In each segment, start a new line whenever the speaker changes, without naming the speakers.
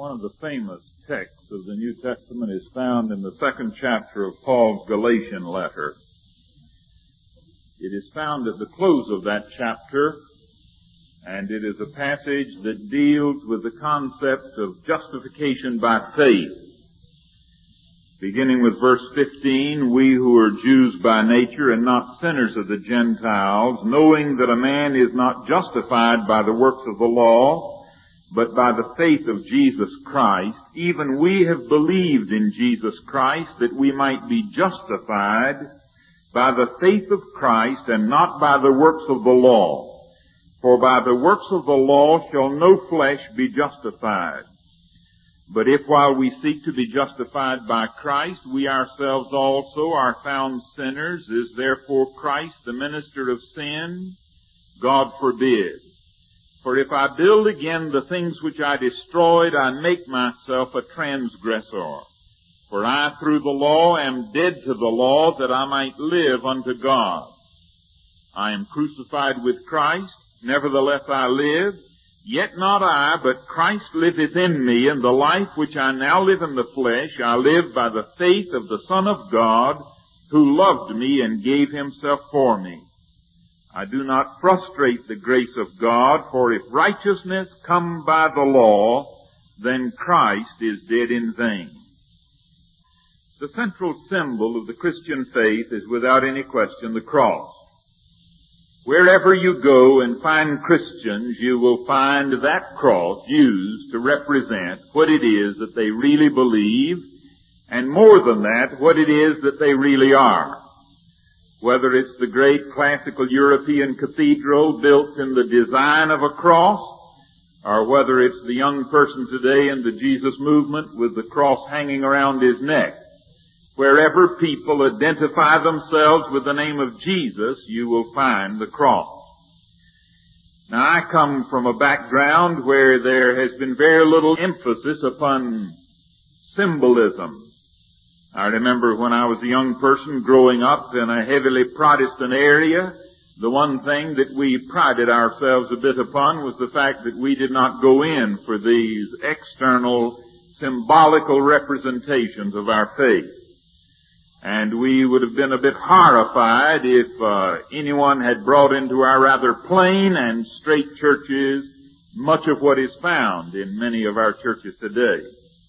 One of the famous texts of the New Testament is found in the second chapter of Paul's Galatian letter. It is found at the close of that chapter, and it is a passage that deals with the concept of justification by faith. Beginning with verse 15, we who are Jews by nature and not sinners of the Gentiles, knowing that a man is not justified by the works of the law, but by the faith of Jesus Christ, even we have believed in Jesus Christ that we might be justified by the faith of Christ and not by the works of the law. For by the works of the law shall no flesh be justified. But if while we seek to be justified by Christ, we ourselves also are found sinners, is therefore Christ the minister of sin? God forbid. For if I build again the things which I destroyed, I make myself a transgressor. For I through the law am dead to the law, that I might live unto God. I am crucified with Christ, nevertheless I live. Yet not I, but Christ liveth in me, and the life which I now live in the flesh, I live by the faith of the Son of God, who loved me and gave himself for me. I do not frustrate the grace of God, for if righteousness come by the law, then Christ is dead in vain. The central symbol of the Christian faith is without any question the cross. Wherever you go and find Christians, you will find that cross used to represent what it is that they really believe, and more than that, what it is that they really are. Whether it's the great classical European cathedral built in the design of a cross, or whether it's the young person today in the Jesus movement with the cross hanging around his neck. Wherever people identify themselves with the name of Jesus, you will find the cross. Now, I come from a background where there has been very little emphasis upon symbolism. I remember when I was a young person growing up in a heavily Protestant area, the one thing that we prided ourselves a bit upon was the fact that we did not go in for these external symbolical representations of our faith. And we would have been a bit horrified if anyone had brought into our rather plain and straight churches much of what is found in many of our churches today.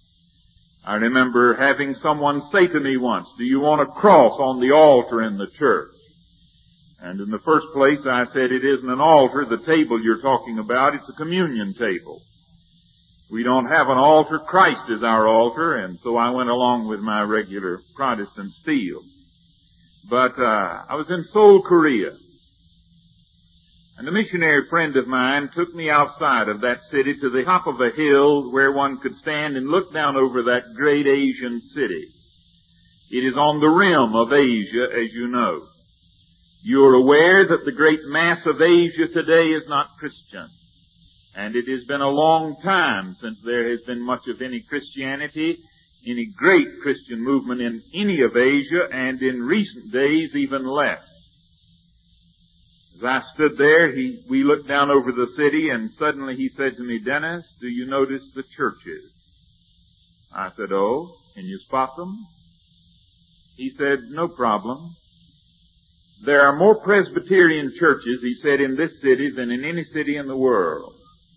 I remember having someone say to me once, "Do you want a cross on the altar in the church?" And in the first place, I said, "It isn't an altar, the table you're talking about, it's a communion table. We don't have an altar, Christ is our altar," and so I went along with my regular Protestant spiel. But I was in Seoul, Korea, and a missionary friend of mine took me outside of that city to the top of a hill where one could stand and look down over that great Asian city. It is on the rim of Asia, as you know. You're aware that the great mass of Asia today is not Christian. And it has been a long time since there has been much of any Christianity, any great Christian movement in any of Asia, and in recent days even less. As I stood there, we looked down over the city, and suddenly he said to me, "Dennis, do you notice the churches?" I said, "Oh, can you spot them?" He said, "No problem. There are more Presbyterian churches," he said, "in this city than in any city in the world.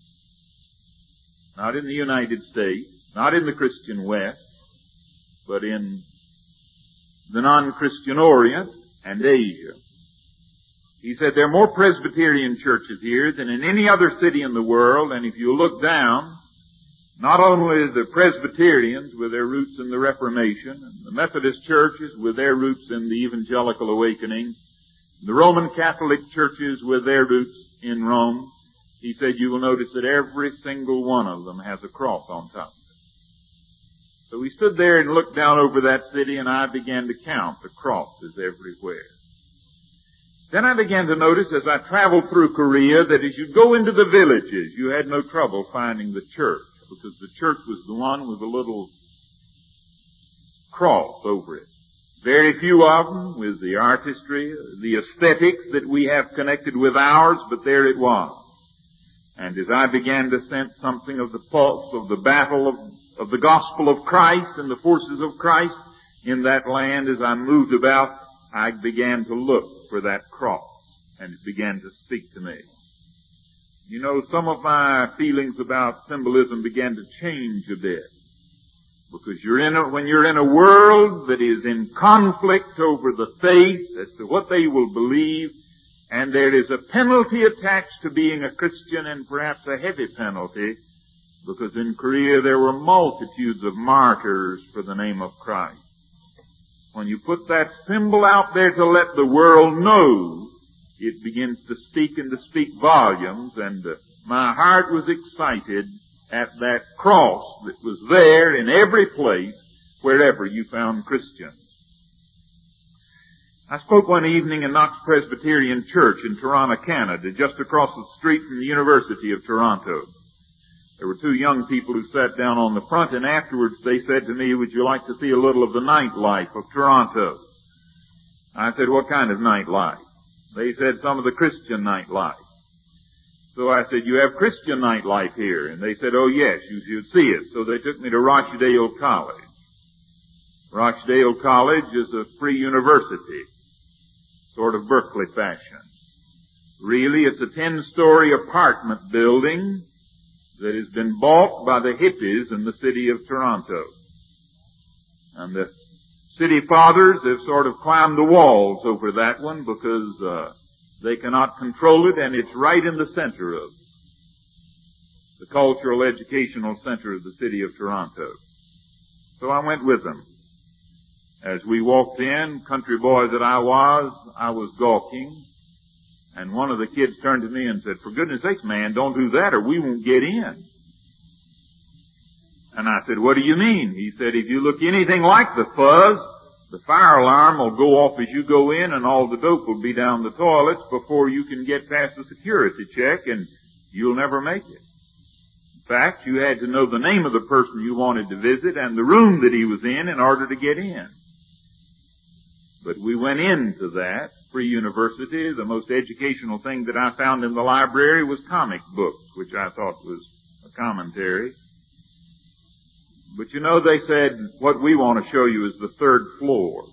Not in the United States, not in the Christian West, but in the non-Christian Orient and Asia." He said, "There are more Presbyterian churches here than in any other city in the world, and if you look down, not only the Presbyterians with their roots in the Reformation, and the Methodist churches with their roots in the Evangelical Awakening, the Roman Catholic churches with their roots in Rome," he said, "you will notice that every single one of them has a cross on top of it." So we stood there and looked down over that city, and I began to count the crosses everywhere. Then I began to notice as I traveled through Korea that as you go into the villages, you had no trouble finding the church, because the church was the one with a little cross over it. Very few of them with the artistry, the aesthetics that we have connected with ours, but there it was. And as I began to sense something of the pulse of the battle of the gospel of Christ and the forces of Christ in that land, as I moved about, I began to look for that cross, and it began to speak to me. You know, some of my feelings about symbolism began to change a bit. Because when you're in a world that is in conflict over the faith as to what they will believe, and there is a penalty attached to being a Christian, and perhaps a heavy penalty, because in Korea there were multitudes of martyrs for the name of Christ. When you put that symbol out there to let the world know, it begins to speak and to speak volumes, and my heart was excited at that cross that was there in every place, wherever you found Christians. I spoke one evening in Knox Presbyterian Church in Toronto, Canada, just across the street from the University of Toronto. There were two young people who sat down on the front, and afterwards they said to me, "Would you like to see a little of the nightlife of Toronto?" I said, "What kind of nightlife?" They said, "Some of the Christian nightlife." So I said, "You have Christian nightlife here?" And they said, "Oh yes, you should see it." So they took me to Rochdale College. Rochdale College is a free university, sort of Berkeley fashion. Really, it's a 10-story apartment building that has been bought by the hippies in the city of Toronto. And the city fathers have sort of climbed the walls over that one because they cannot control it, and it's right in the center of the cultural educational center of the city of Toronto. So I went with them. As we walked in, country boy that I was gawking, and one of the kids turned to me and said, "For goodness sakes, man, don't do that or we won't get in." And I said, "What do you mean?" He said, "If you look anything like the fuzz, the fire alarm will go off as you go in, and all the dope will be down the toilets before you can get past the security check, and you'll never make it. In fact, you had to know the name of the person you wanted to visit and the room that he was in order to get in." But we went into that free university. The most educational thing that I found in the library was comic books, which I thought was a commentary. But you know, they said, "What we want to show you is the third floor."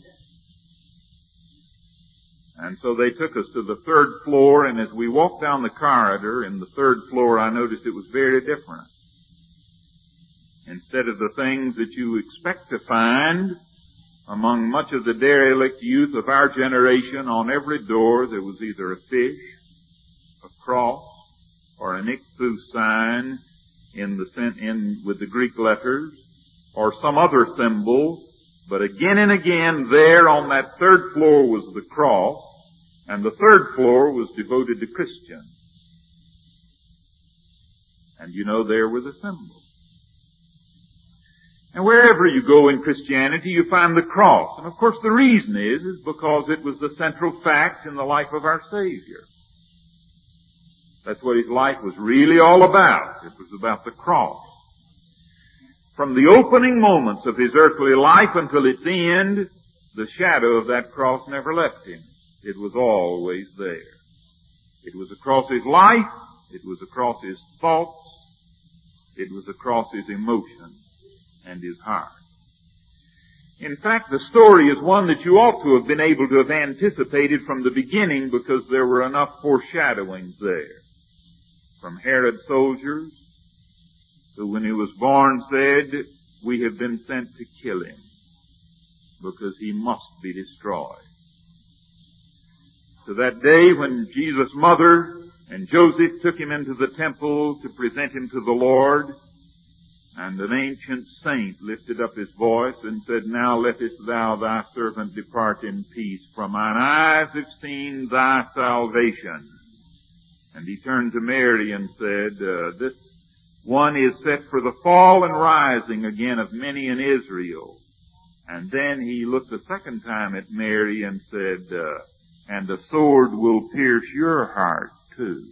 And so they took us to the third floor, and as we walked down the corridor in the third floor, I noticed it was very different. Instead of the things that you expect to find among much of the derelict youth of our generation, on every door there was either a fish, a cross, or an ichthus sign with the Greek letters, or some other symbol. But again and again, there on that third floor was the cross, and the third floor was devoted to Christians. And you know, there were the symbols. And wherever you go in Christianity, you find the cross. And of course the reason is because it was the central fact in the life of our Savior. That's what his life was really all about. It was about the cross. From the opening moments of his earthly life until its end, the shadow of that cross never left him. It was always there. It was across his life. It was across his thoughts. It was across his emotions and his heart. In fact, the story is one that you ought to have been able to have anticipated from the beginning, because there were enough foreshadowings there. From Herod's soldiers, who when he was born said, "We have been sent to kill him, because he must be destroyed." To that day when Jesus' mother and Joseph took him into the temple to present him to the Lord, and an ancient saint lifted up his voice and said, "Now lettest thou thy servant depart in peace, for mine eyes have seen thy salvation." And he turned to Mary and said, "This one is set for the fall and rising again of many in Israel." And then he looked a second time at Mary and said, "And the sword will pierce your heart too."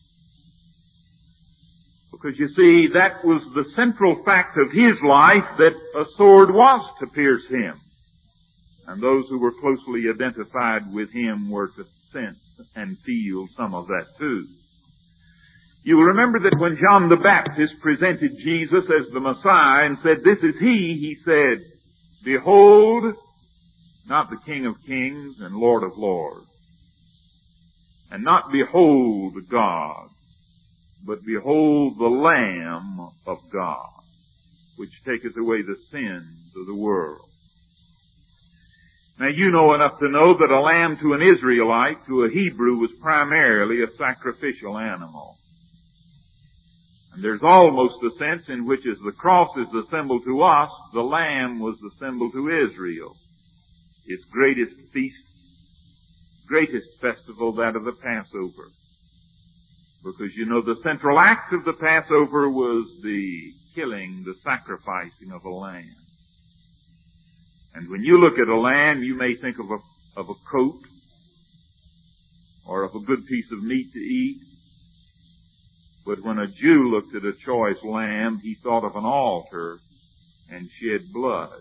Because you see, that was the central fact of his life, that a sword was to pierce him. And those who were closely identified with him were to sense and feel some of that too. You will remember that when John the Baptist presented Jesus as the Messiah and said, "This is he said, 'Behold, not the King of Kings and Lord of Lords, and not behold God, but behold the Lamb of God, which taketh away the sins of the world.'" Now you know enough to know that a lamb to an Israelite, to a Hebrew, was primarily a sacrificial animal. And there's almost a sense in which, as the cross is the symbol to us, the lamb was the symbol to Israel. Its greatest feast, greatest festival, that of the Passover. Because you know the central act of the Passover was the killing, the sacrificing of a lamb. And when you look at a lamb, you may think of a coat, or of a good piece of meat to eat. But when a Jew looked at a choice lamb, he thought of an altar and shed blood.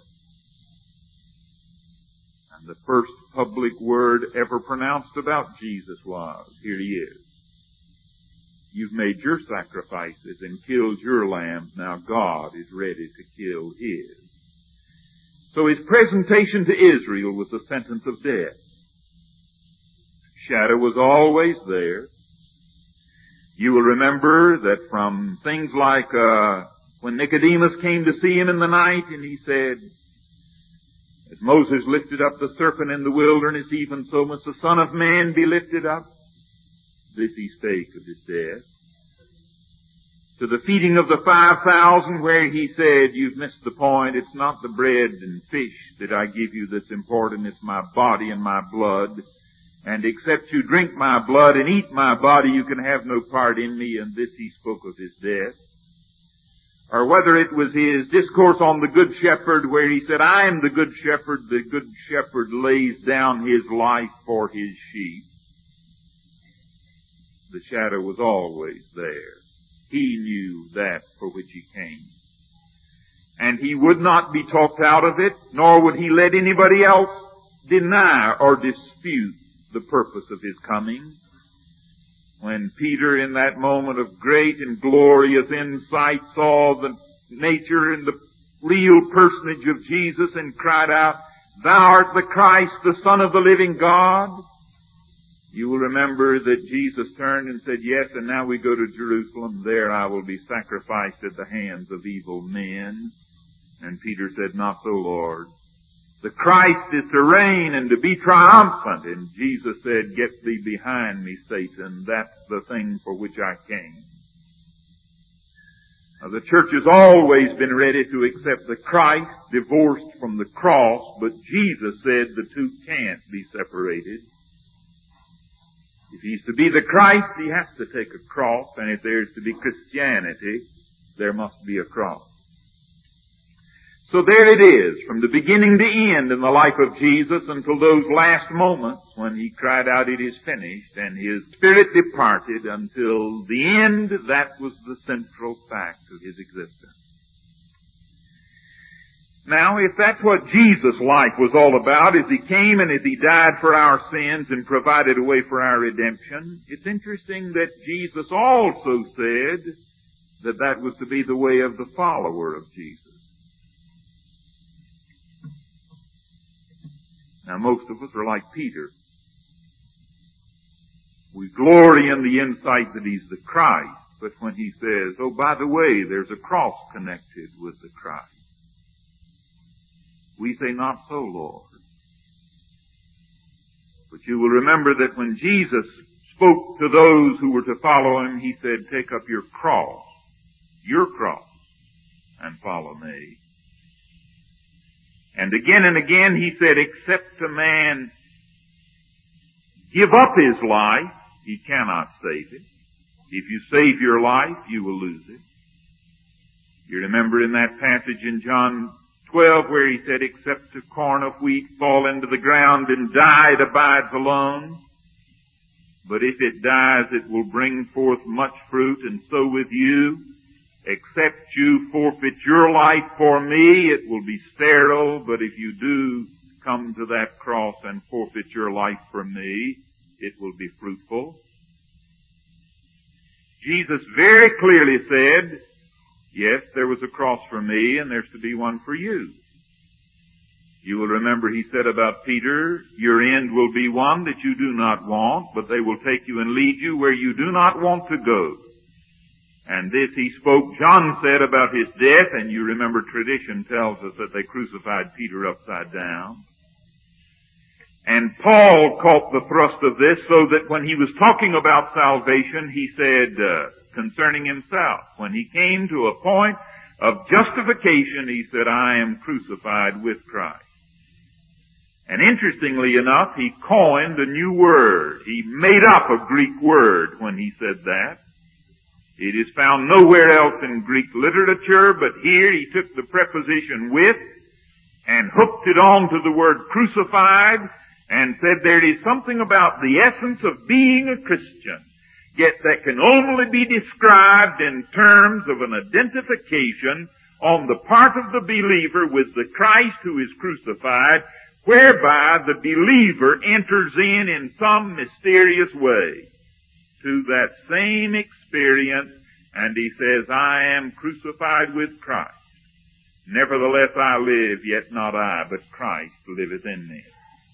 And the first public word ever pronounced about Jesus was, "Here he is. You've made your sacrifices and killed your lambs. Now God is ready to kill his." So his presentation to Israel was the sentence of death. Shadow was always there. You will remember that from things like when Nicodemus came to see him in the night and he said, "As Moses lifted up the serpent in the wilderness, even so must the Son of Man be lifted up," this he spake of his death. To the feeding of the 5,000 where he said, "You've missed the point. It's not the bread and fish that I give you that's important. It's my body and my blood. And except you drink my blood and eat my body, you can have no part in me." And this he spoke of his death. Or whether it was his discourse on the Good Shepherd where he said, "I am the Good Shepherd. The Good Shepherd lays down his life for his sheep." The shadow was always there. He knew that for which he came. And he would not be talked out of it, nor would he let anybody else deny or dispute the purpose of his coming. When Peter, in that moment of great and glorious insight, saw the nature and the real personage of Jesus and cried out, "Thou art the Christ, the Son of the living God," you will remember that Jesus turned and said, "Yes, and now we go to Jerusalem. There I will be sacrificed at the hands of evil men." And Peter said, "Not so, Lord. The Christ is to reign and to be triumphant." And Jesus said, "Get thee behind me, Satan. That's the thing for which I came." Now, the church has always been ready to accept the Christ divorced from the cross, but Jesus said the two can't be separated. If he's to be the Christ, he has to take a cross, and if there's to be Christianity, there must be a cross. So there it is, from the beginning to end in the life of Jesus until those last moments when he cried out, "It is finished," and his spirit departed. Until the end, that was the central fact of his existence. Now, if that's what Jesus' life was all about, as he came and as he died for our sins and provided a way for our redemption, it's interesting that Jesus also said that that was to be the way of the follower of Jesus. Now, most of us are like Peter. We glory in the insight that he's the Christ, but when he says, "Oh, by the way, there's a cross connected with the Christ," we say, "Not so, Lord." But you will remember that when Jesus spoke to those who were to follow him, he said, "Take up your cross, and follow me." And again he said, "Except a man give up his life, he cannot save it. If you save your life, you will lose it." You remember in that passage in John 12 where he said, "Except a corn of wheat fall into the ground and die, it abides alone. But if it dies, it will bring forth much fruit, and so with you. Except you forfeit your life for me, it will be sterile, but if you do come to that cross and forfeit your life for me, it will be fruitful." Jesus very clearly said, yes, there was a cross for me, and there's to be one for you. You will remember he said about Peter, your end will be one that you do not want, but they will take you and lead you where you do not want to go. And this he spoke, John said about his death, and you remember tradition tells us that they crucified Peter upside down. And Paul caught the thrust of this so that when he was talking about salvation, he said concerning himself, when he came to a point of justification, he said, I am crucified with Christ. And interestingly enough, he coined a new word. He made up a Greek word when he said that. It is found nowhere else in Greek literature, but here he took the preposition with and hooked it on to the word crucified and said there is something about the essence of being a Christian, yet that can only be described in terms of an identification on the part of the believer with the Christ who is crucified, whereby the believer enters in some mysterious way to that same experience, and he says, I am crucified with Christ. Nevertheless I live, yet not I, but Christ liveth in me.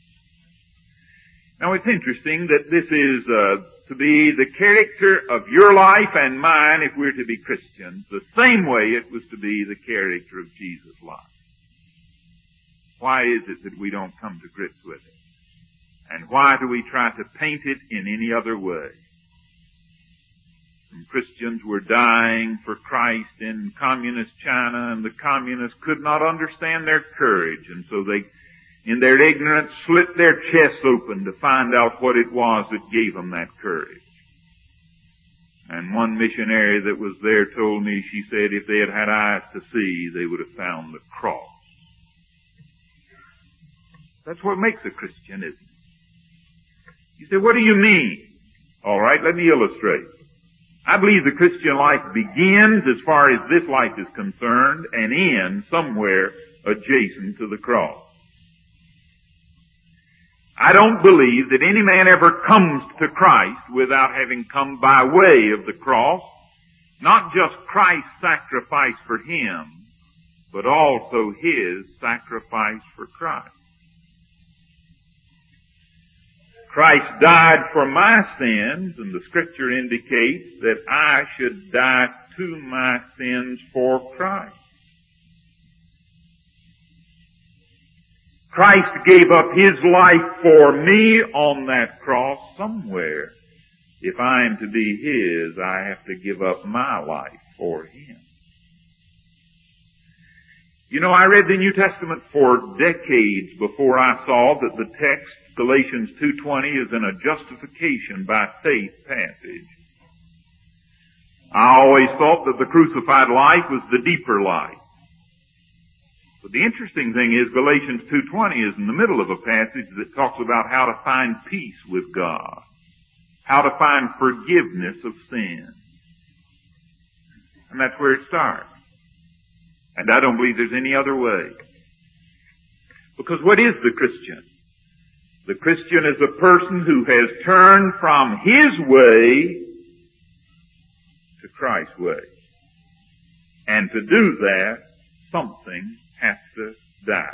Now it's interesting that this is to be the character of your life and mine if we're to be Christians, the same way it was to be the character of Jesus' life. Why is it that we don't come to grips with it? And why do we try to paint it in any other way? Some Christians were dying for Christ in communist China, and the communists could not understand their courage, and so they, in their ignorance, slit their chests open to find out what it was that gave them that courage. And one missionary that was there told me, she said, if they had had eyes to see, they would have found the cross. That's what makes a Christian, isn't it? You say, what do you mean? All right, let me illustrate. I believe the Christian life begins, as far as this life is concerned, and ends somewhere adjacent to the cross. I don't believe that any man ever comes to Christ without having come by way of the cross, not just Christ's sacrifice for him, but also his sacrifice for Christ. Christ died for my sins, and the Scripture indicates that I should die to my sins for Christ. Christ gave up his life for me on that cross somewhere. If I am to be his, I have to give up my life for him. You know, I read the New Testament for decades before I saw that the text, Galatians 2:20, is in a justification by faith passage. I always thought that the crucified life was the deeper life. But the interesting thing is Galatians 2:20 is in the middle of a passage that talks about how to find peace with God, how to find forgiveness of sin. And that's where it starts. And I don't believe there's any other way. Because what is the Christian? The Christian is a person who has turned from his way to Christ's way. And to do that, something has to die.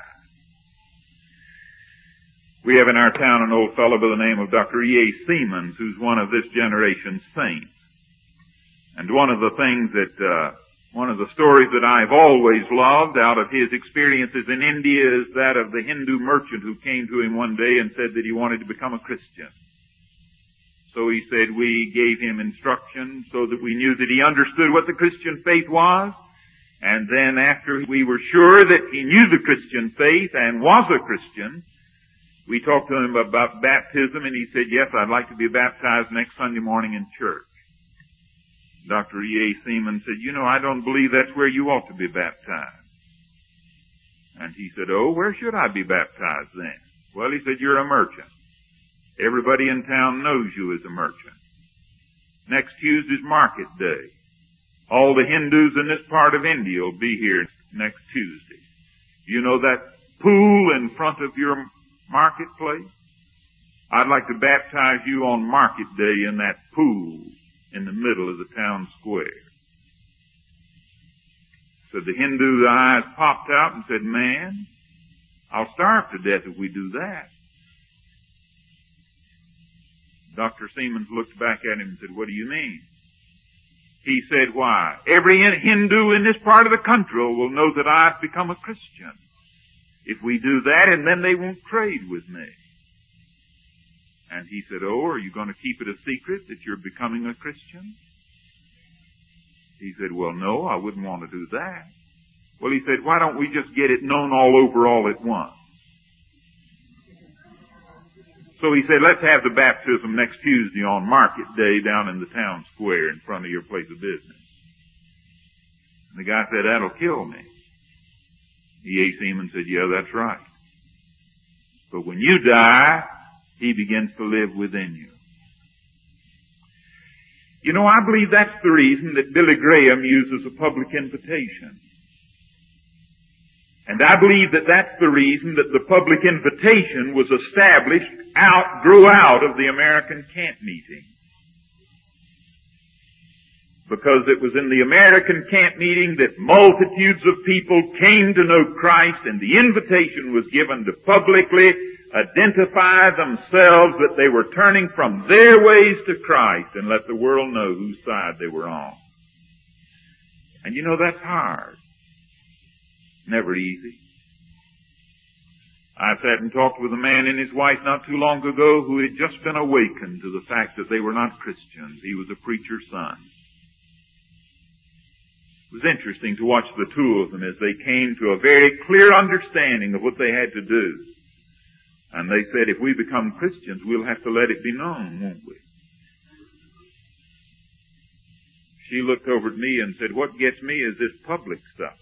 We have in our town an old fellow by the name of Dr. E.A. Siemens, who's one of this generation's saints. And one of the stories that I've always loved out of his experiences in India is that of the Hindu merchant who came to him one day and said that he wanted to become a Christian. So he said we gave him instruction so that we knew that he understood what the Christian faith was. And then after we were sure that he knew the Christian faith and was a Christian, we talked to him about baptism, and he said, yes, I'd like to be baptized next Sunday morning in church. Dr. E.A. Siemens said, you know, I don't believe that's where you ought to be baptized. And he said, oh, where should I be baptized then? Well, he said, you're a merchant. Everybody in town knows you as a merchant. Next Tuesday's market day. All the Hindus in this part of India will be here next Tuesday. You know that pool in front of your marketplace? I'd like to baptize you on market day in that pool in the middle of the town square. So the Hindu's eyes popped out and said, "Man, I'll starve to death if we do that." Dr. Siemens looked back at him and said, "What do you mean?" He said, "Why, every Hindu in this part of the country will know that I've become a Christian if we do that, and then they won't trade with me." And he said, "Oh, are you going to keep it a secret that you're becoming a Christian?" He said, "Well, no, I wouldn't want to do that." Well, he said, "Why don't we just get it known all over all at once?" So he said, "Let's have the baptism next Tuesday on Market Day down in the town square in front of your place of business." And the guy said, "That'll kill me." E.A. Seaman said, "Yeah, that's right. But when you die, he begins to live within you." You know, I believe that's the reason that Billy Graham uses a public invitation. And I believe that that's the reason that the public invitation was established grew out of the American camp meeting. Because it was in the American camp meeting that multitudes of people came to know Christ, and the invitation was given to publicly identify themselves that they were turning from their ways to Christ and let the world know whose side they were on. And you know, that's hard. Never easy. I sat and talked with a man and his wife not too long ago who had just been awakened to the fact that they were not Christians. He was a preacher's son. It was interesting to watch the two of them as they came to a very clear understanding of what they had to do. And they said, "If we become Christians, we'll have to let it be known, won't we?" She looked over at me and said, "What gets me is this public stuff."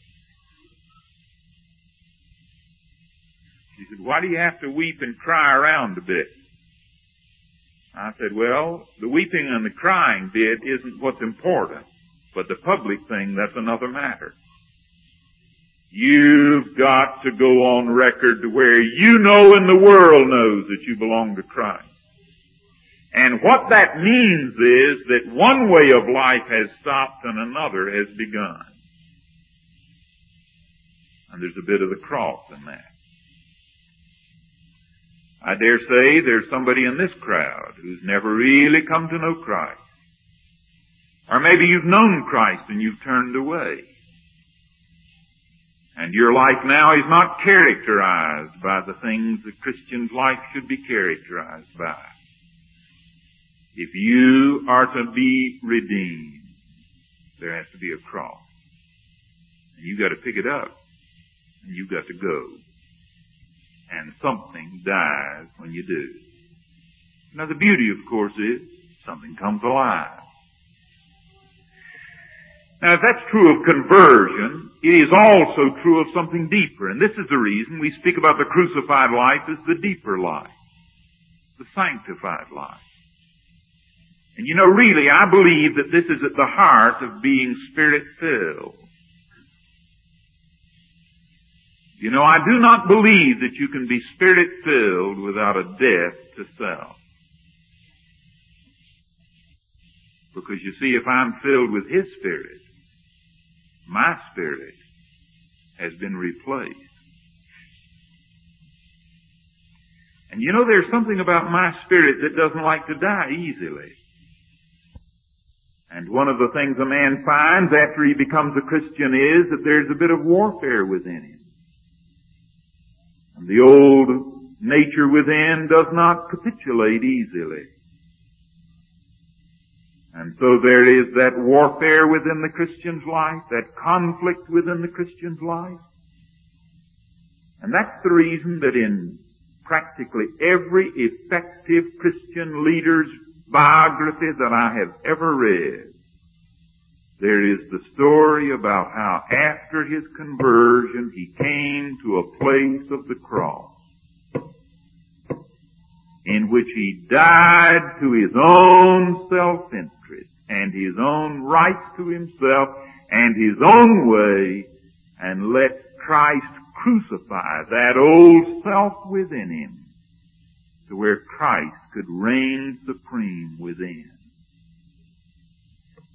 She said, "Why do you have to weep and cry around a bit?" I said, "Well, the weeping and the crying bit isn't what's important, but the public thing, that's another matter. You've got to go on record to where you know and the world knows that you belong to Christ. And what that means is that one way of life has stopped and another has begun. And there's a bit of the cross in that. I dare say there's somebody in this crowd who's never really come to know Christ. Or maybe you've known Christ and you've turned away. And your life now is not characterized by the things the Christian's life should be characterized by. If you are to be redeemed, there has to be a cross. And you've got to pick it up. And you've got to go. And something dies when you do. Now the beauty, of course, is something comes alive. Now if that's true of conversion, it is also true of something deeper. And this is the reason we speak about the crucified life as the deeper life. The sanctified life. And you know, really, I believe that this is at the heart of being Spirit-filled. You know, I do not believe that you can be Spirit-filled without a death to self. Because you see, if I'm filled with His Spirit, my spirit has been replaced. And you know, there's something about my spirit that doesn't like to die easily. And one of the things a man finds after he becomes a Christian is that there's a bit of warfare within him. And the old nature within does not capitulate easily. And so there is that warfare within the Christian's life, that conflict within the Christian's life. And that's the reason that in practically every effective Christian leader's biography that I have ever read, there is the story about how after his conversion he came to a place of the cross in which he died to his own self-interest and his own rights to himself and his own way, and let Christ crucify that old self within him to where Christ could reign supreme within.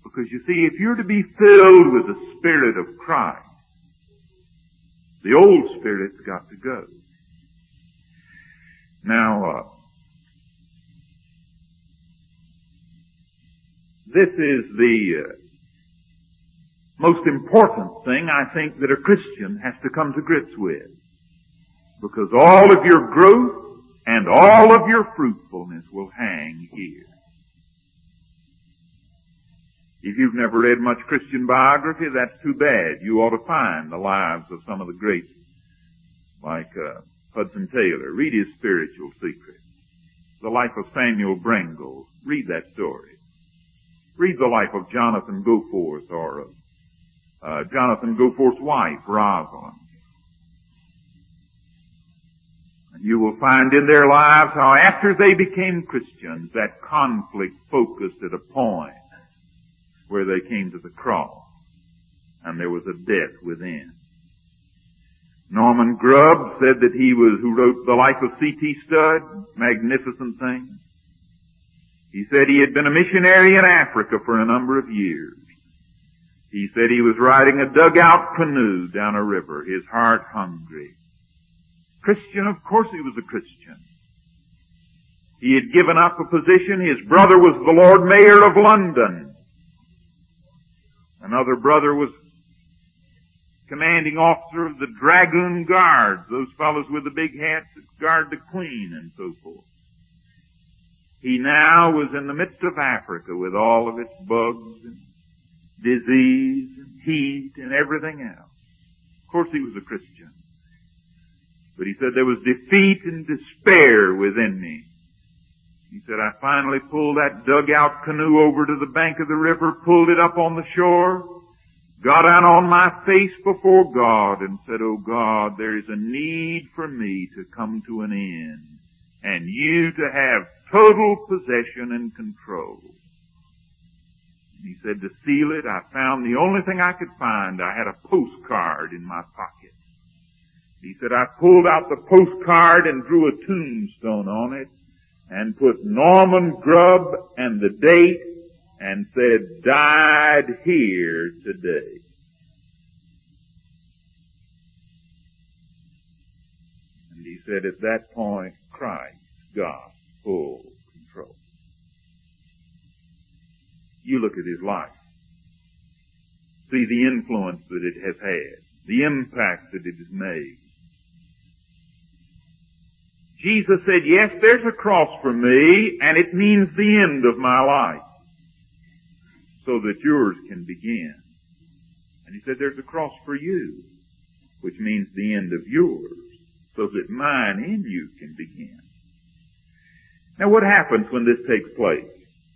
Because you see, if you're to be filled with the Spirit of Christ, the old spirit's got to go. Now, this is the most important thing I think that a Christian has to come to grips with. Because all of your growth and all of your fruitfulness will hang here. If you've never read much Christian biography, that's too bad. You ought to find the lives of some of the greats, like Hudson Taylor. Read his Spiritual Secrets. The life of Samuel Brengle. Read that story. Read the life of Jonathan Goforth, or Jonathan Goforth's wife, Rosalind. And you will find in their lives how after they became Christians, that conflict focused at a point where they came to the cross, and there was a death within. Norman Grubb said that who wrote The Life of C.T. Studd, magnificent thing. He said he had been a missionary in Africa for a number of years. He said he was riding a dugout canoe down a river, his heart hungry. Christian, of course he was a Christian. He had given up a position. His brother was the Lord Mayor of London. Another brother was commanding officer of the Dragoon Guards, those fellows with the big hats that guard the Queen and so forth. He now was in the midst of Africa with all of its bugs and disease and heat and everything else. Of course he was a Christian. But he said there was defeat and despair within me. He said, I finally pulled that dugout canoe over to the bank of the river, pulled it up on the shore, got down on my face before God and said, Oh God, there is a need for me to come to an end and you to have total possession and control. And he said, to seal it, I found the only thing I could find. I had a postcard in my pocket. He said, I pulled out the postcard and drew a tombstone on it and put Norman Grubb and the date and said, died here today. And he said at that point, Christ got full control. You look at his life. See the influence that it has had, the impact that it has made. Jesus said, yes, there's a cross for me, and it means the end of my life, so that yours can begin. And he said, there's a cross for you, which means the end of yours, so that mine in you can begin. Now what happens when this takes place?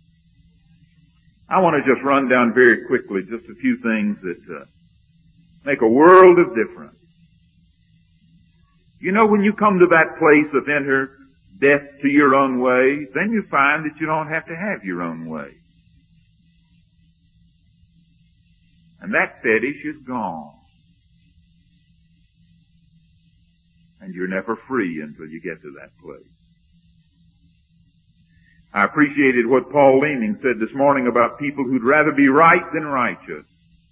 I want to just run down very quickly just a few things that make a world of difference. You know, when you come to that place of enter death to your own way, then you find that you don't have to have your own way. And that fetish is gone. And you're never free until you get to that place. I appreciated what Paul Leeming said this morning about people who'd rather be right than righteous.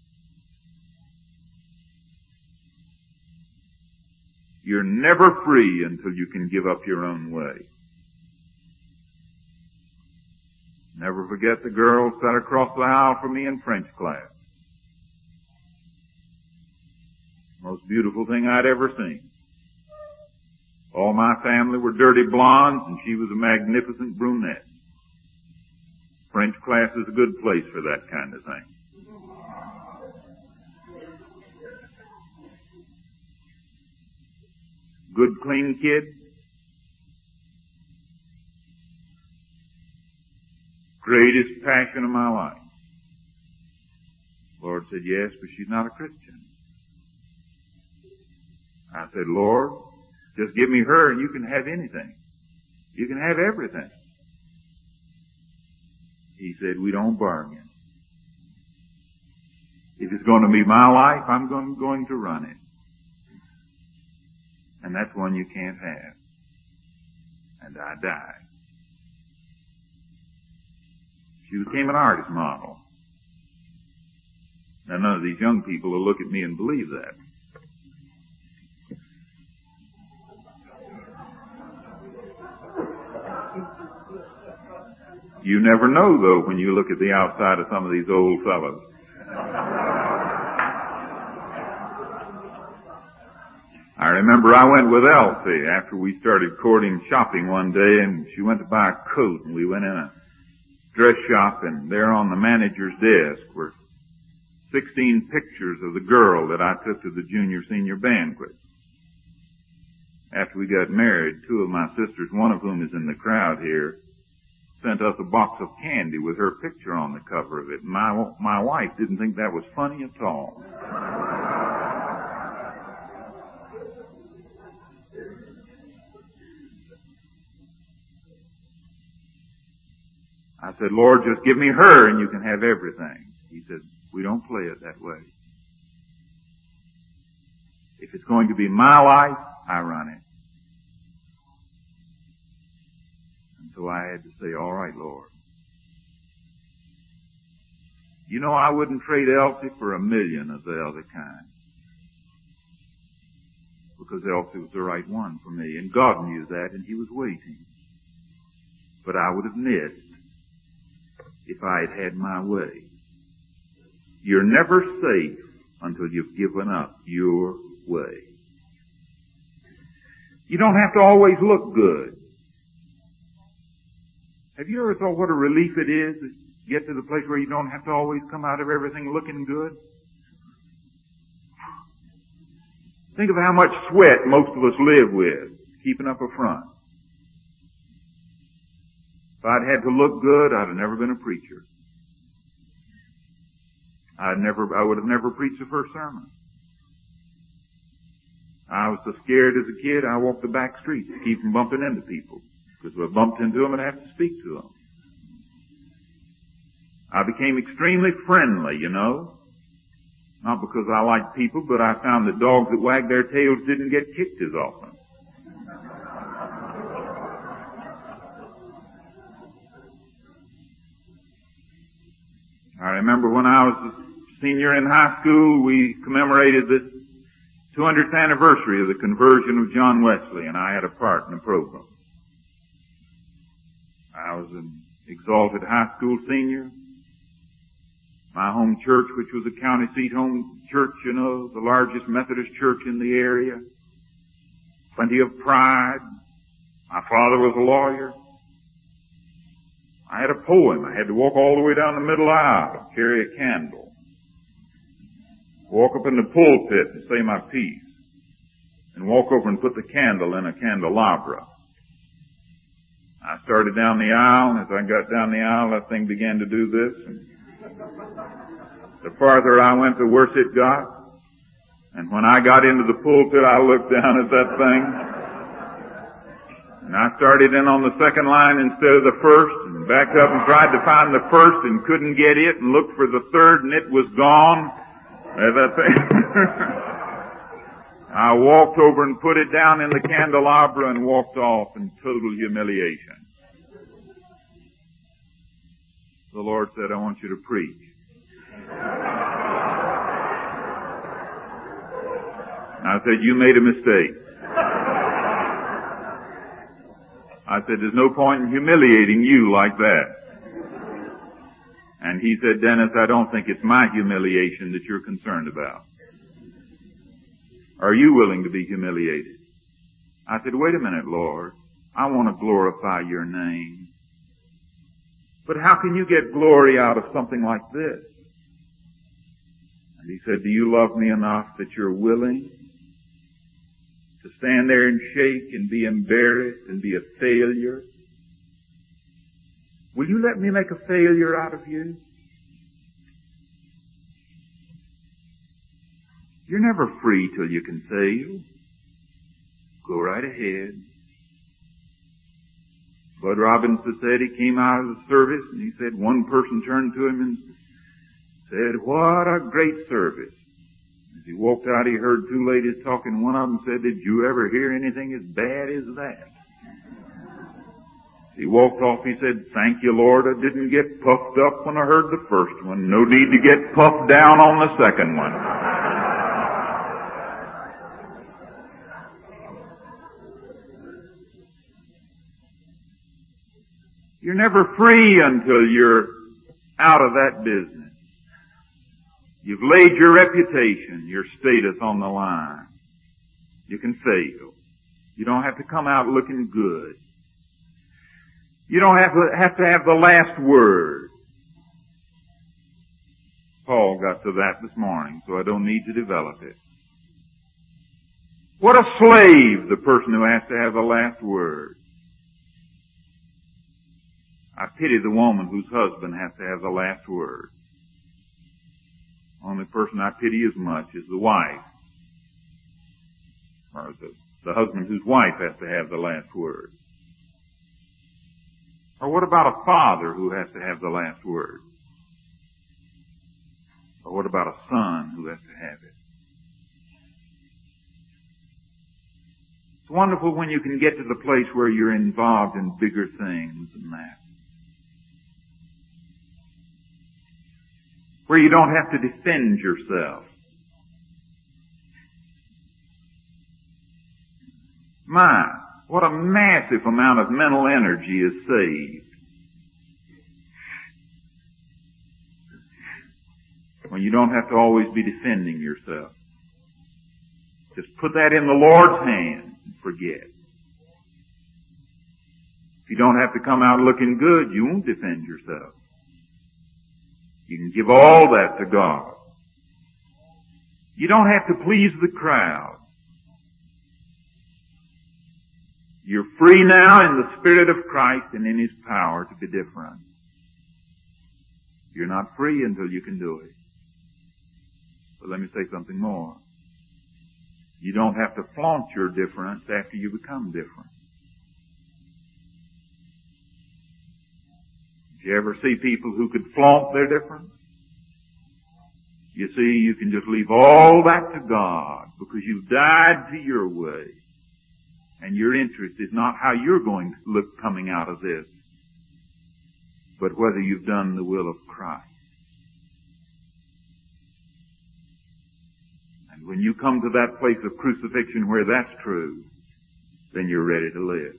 You're never free until you can give up your own way. Never forget the girl sat across the aisle from me in French class. Most beautiful thing I'd ever seen. All my family were dirty blondes and she was a magnificent brunette. French class is a good place for that kind of thing. Good, clean kid. Greatest passion of my life. The Lord said, yes, but she's not a Christian. I said, Lord, just give me her and you can have anything. You can have everything. He said, we don't bargain. If it's going to be my life, I'm going to run it. And that's one you can't have. And I died. She became an artist model. Now, none of these young people will look at me and believe that. You never know, though, when you look at the outside of some of these old fellows. I remember I went with Elsie after we started courting shopping one day, and she went to buy a coat, and we went in a dress shop, and there on the manager's desk were 16 pictures of the girl that I took to the junior-senior banquet. After we got married, two of my sisters, one of whom is in the crowd here, sent us a box of candy with her picture on the cover of it. My wife didn't think that was funny at all. I said, Lord, just give me her and you can have everything. He said, we don't play it that way. If it's going to be my life, I run it. And so I had to say, all right, Lord. You know, I wouldn't trade Elsie for 1,000,000 of the other kind. Because Elsie was the right one for me. And God knew that, and He was waiting. But I would have missed if I had had my way. You're never safe until you've given up your way. You don't have to always look good. Have you ever thought what a relief it is to get to the place where you don't have to always come out of everything looking good? Think of how much sweat most of us live with, keeping up a front. If I'd had to look good, I'd have never been a preacher. I would have never preached the first sermon. I was so scared as a kid, I walked the back streets to keep from bumping into people. Because if I bumped into them, I'd have to speak to them. I became extremely friendly, you know. Not because I liked people, but I found that dogs that wagged their tails didn't get kicked as often. I remember when I was a senior in high school, we commemorated the 200th anniversary of the conversion of John Wesley, and I had a part in the program. I was an exalted high school senior. My home church, which was a county seat home church, you know, the largest Methodist church in the area. Plenty of pride. My father was a lawyer. I had a poem. I had to walk all the way down the middle aisle, carry a candle, walk up in the pulpit and say my piece, and walk over and put the candle in a candelabra. I started down the aisle, and as I got down the aisle, that thing began to do this. And the farther I went, the worse it got. And when I got into the pulpit, I looked down at that thing. And I started in on the second line instead of the first, and backed up and tried to find the first and couldn't get it, and looked for the third, and it was gone. That thing. I walked over and put it down in the candelabra and walked off in total humiliation. The Lord said, I want you to preach. I said, you made a mistake. I said, there's no point in humiliating you like that. And he said, Dennis, I don't think it's my humiliation that you're concerned about. Are you willing to be humiliated? I said, wait a minute, Lord. I want to glorify your name. But how can you get glory out of something like this? And he said, do you love me enough that you're willing to stand there and shake and be embarrassed and be a failure? Will you let me make a failure out of you? You're never free till you can fail. Go right ahead. Bud Robinson said he came out of the service and he said one person turned to him and said, what a great service. As he walked out, he heard two ladies talking. One of them said, did you ever hear anything as bad as that? He walked off, he said, "Thank you, Lord, I didn't get puffed up when I heard the first one. No need to get puffed down on the second one." You're never free until you're out of that business. You've laid your reputation, your status on the line. You can fail. You don't have to come out looking good. You don't have to have the last word. Paul got to that this morning, so I don't need to develop it. What a slave, the person who has to have the last word. I pity the woman whose husband has to have the last word. Only person I pity as much is the wife, or the husband whose wife has to have the last word. Or what about a father who has to have the last word? Or what about a son who has to have it? It's wonderful when you can get to the place where you're involved in bigger things than that. Where you don't have to defend yourself. My, what a massive amount of mental energy is saved when you don't have to always be defending yourself. Just put that in the Lord's hands and forget. If you don't have to come out looking good, you won't defend yourself. You can give all that to God. You don't have to please the crowd. You're free now in the Spirit of Christ and in His power to be different. You're not free until you can do it. But let me say something more. You don't have to flaunt your difference after you become different. Did you ever see people who could flaunt their difference? You see, you can just leave all that to God because you've died to your way. And your interest is not how you're going to look coming out of this, but whether you've done the will of Christ. And when you come to that place of crucifixion where that's true, then you're ready to live.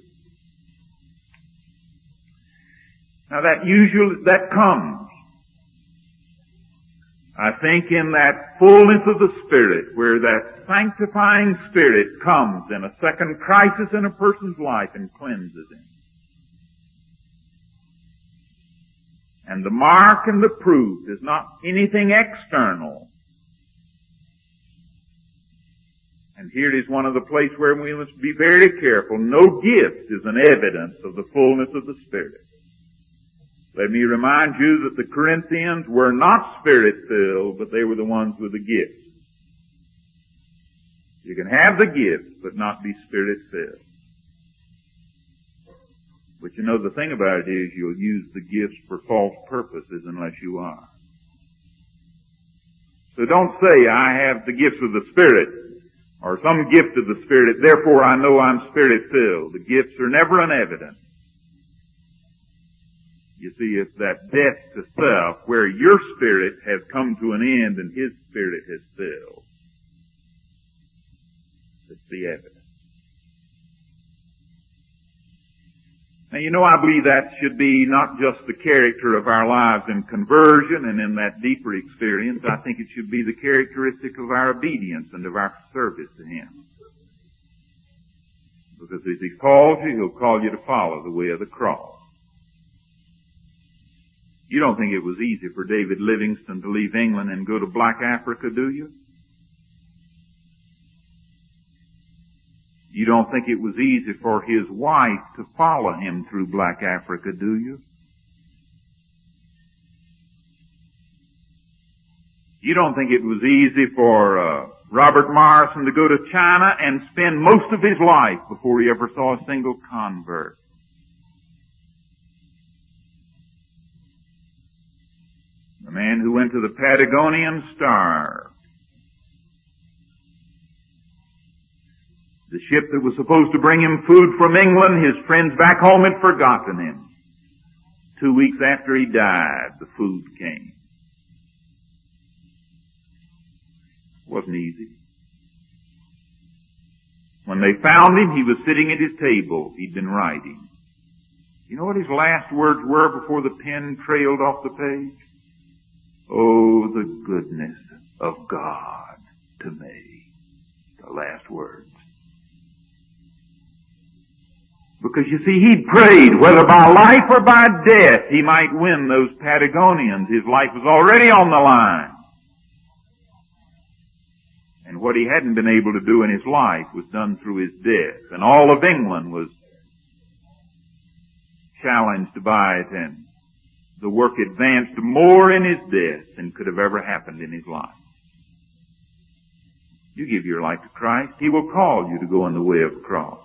Now that comes, I think, in that fullness of the Spirit, where that sanctifying Spirit comes in a second crisis in a person's life and cleanses him. And the mark and the proof is not anything external. And here it is one of the places where we must be very careful. No gift is an evidence of the fullness of the Spirit. Let me remind you that the Corinthians were not Spirit-filled, but they were the ones with the gifts. You can have the gifts, but not be Spirit-filled. But you know, the thing about it is you'll use the gifts for false purposes unless you are. So don't say, "I have the gifts of the Spirit," or some gift of the Spirit, therefore I know I'm Spirit-filled. The gifts are never an evidence. You see, it's that death to self where your spirit has come to an end and His Spirit has filled. It's the evidence. Now, you know, I believe that should be not just the character of our lives in conversion and in that deeper experience. I think it should be the characteristic of our obedience and of our service to Him. Because as He calls you, He'll call you to follow the way of the cross. You don't think it was easy for David Livingstone to leave England and go to Black Africa, do you? You don't think it was easy for his wife to follow him through Black Africa, do you? You don't think it was easy for Robert Morrison to go to China and spend most of his life before he ever saw a single convert? The man who went to the Patagonian starved. The ship that was supposed to bring him food from England, his friends back home had forgotten him. 2 weeks after he died, the food came. It wasn't easy. When they found him, he was sitting at his table. He'd been writing. You know what his last words were before the pen trailed off the page? Oh, the goodness of God to me. The last words. Because you see, he'd prayed, whether by life or by death, he might win those Patagonians. His life was already on the line. And what he hadn't been able to do in his life was done through his death. And all of England was challenged by it, and the work advanced more in his death than could have ever happened in his life. You give your life to Christ, he will call you to go in the way of the cross.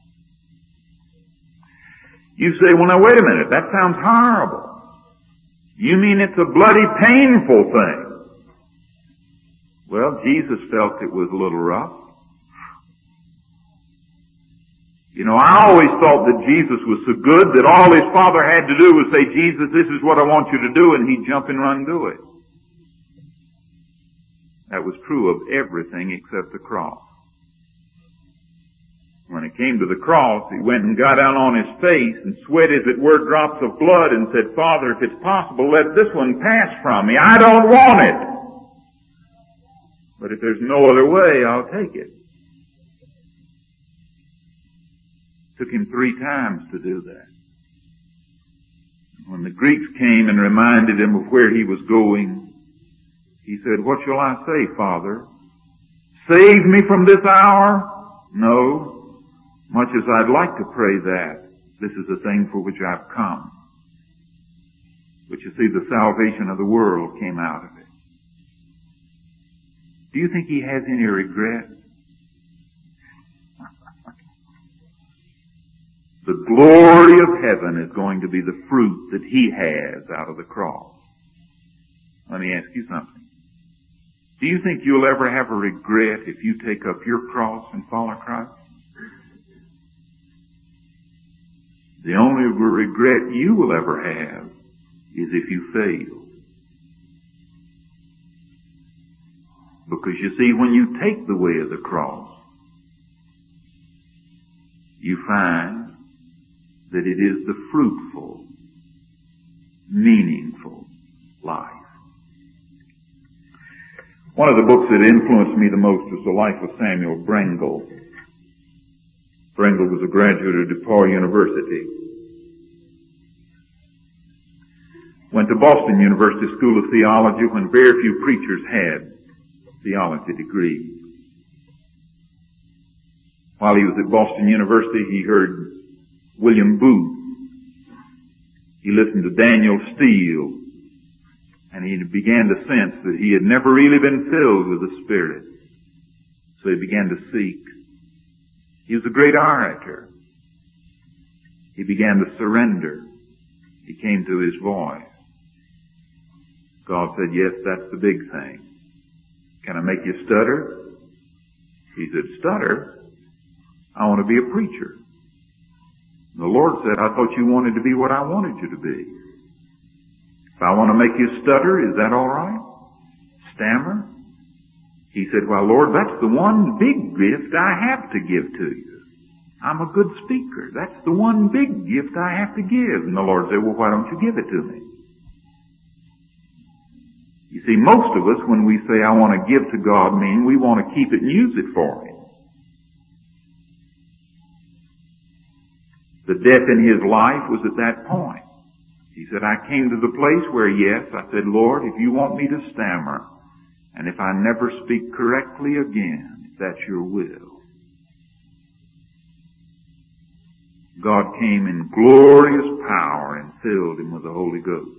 You say, well now wait a minute, that sounds horrible. You mean it's a bloody, painful thing? Well, Jesus felt it was a little rough. You know, I always thought that Jesus was so good that all his Father had to do was say, Jesus, this is what I want you to do, and he'd jump and run and do it. That was true of everything except the cross. When it came to the cross, he went and got down on his face and sweat, as it were, drops of blood and said, Father, if it's possible, let this one pass from me. I don't want it. But if there's no other way, I'll take it. Took him 3 times to do that. When the Greeks came and reminded him of where he was going, he said, what shall I say, Father? Save me from this hour? No. Much as I'd like to pray that, this is the thing for which I've come. But you see, the salvation of the world came out of it. Do you think he has any regret? The glory of heaven is going to be the fruit that he has out of the cross. Let me ask you something. Do you think you'll ever have a regret if you take up your cross and follow Christ? The only regret you will ever have is if you fail. Because you see, when you take the way of the cross, you find that it is the fruitful, meaningful life. One of the books that influenced me the most was The Life of Samuel Brengle. Brengle was a graduate of DePaul University. Went to Boston University School of Theology when very few preachers had theology degrees. While he was at Boston University, he heard William Booth. He listened to Daniel Steele, and he began to sense that he had never really been filled with the Spirit. So he began to seek. He was a great orator. He began to surrender. He came to his voice. God said, yes, that's the big thing. Can I make you stutter? He said, stutter? I want to be a preacher. The Lord said, I thought you wanted to be what I wanted you to be. If I want to make you stutter, is that all right? Stammer? He said, well, Lord, that's the one big gift I have to give to you. I'm a good speaker. That's the one big gift I have to give. And the Lord said, well, why don't you give it to me? You see, most of us, when we say, I want to give to God, mean we want to keep it and use it for Him. The death in his life was at that point. He said, I came to the place where, yes, I said, Lord, if you want me to stammer, and if I never speak correctly again, if that's your will. God came in glorious power and filled him with the Holy Ghost.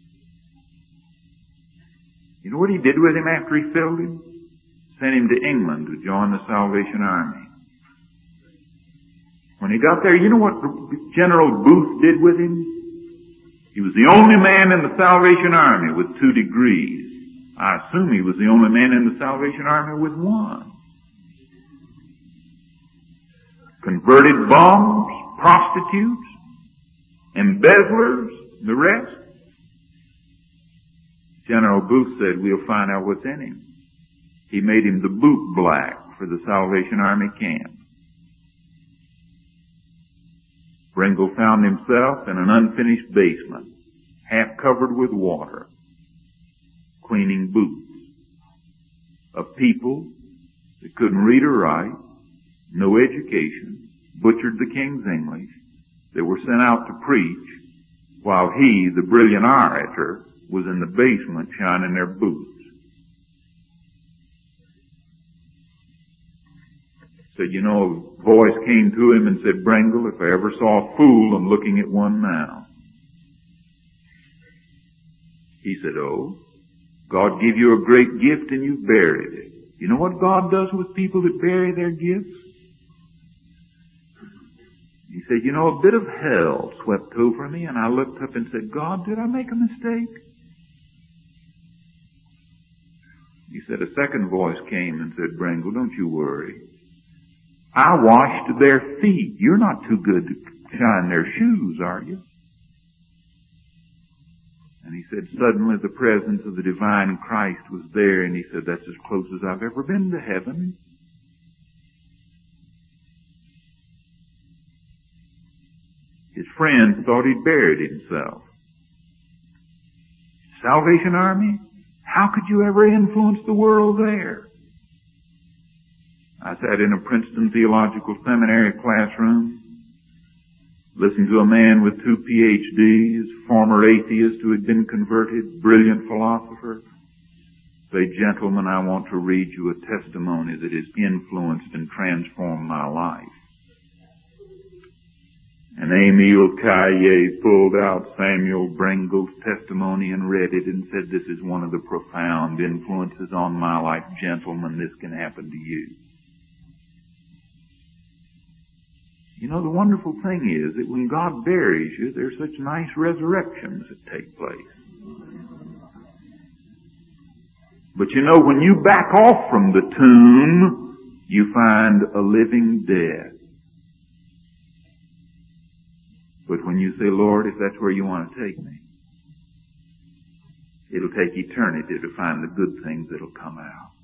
You know what he did with him after he filled him? Sent him to England to join the Salvation Army. When he got there, you know what General Booth did with him? He was the only man in the Salvation Army with 2 degrees. I assume he was the only man in the Salvation Army with 1. converted bums, prostitutes, embezzlers, the rest. General Booth said, we'll find out what's in him. He made him the boot black for the Salvation Army camp. Brengle found himself in an unfinished basement, half covered with water, cleaning boots of people that couldn't read or write, no education, butchered the King's English, that were sent out to preach, while he, the brilliant orator, was in the basement shining their boots. Said, you know, a voice came to him and said, Brengle, if I ever saw a fool, I'm looking at one now. He said, oh, God gave you a great gift and you buried it. You know what God does with people that bury their gifts? He said, you know, a bit of hell swept over me, and I looked up and said, God, did I make a mistake? He said, a second voice came and said, Brengle, don't you worry. I washed their feet. You're not too good to shine their shoes, are you? And he said, suddenly the presence of the divine Christ was there, and he said, that's as close as I've ever been to heaven. His friend thought he'd buried himself. Salvation Army? How could you ever influence the world there? I sat in a Princeton Theological Seminary classroom, listened to a man with 2 PhDs, former atheist who had been converted, brilliant philosopher, say, gentlemen, I want to read you a testimony that has influenced and transformed my life. And Emile Caillet pulled out Samuel Brengle's testimony and read it and said, this is one of the profound influences on my life. Gentlemen, this can happen to you. You know, the wonderful thing is that when God buries you, there's such nice resurrections that take place. But you know, when you back off from the tomb, you find a living dead. But when you say, Lord, if that's where you want to take me, it'll take eternity to find the good things that'll come out.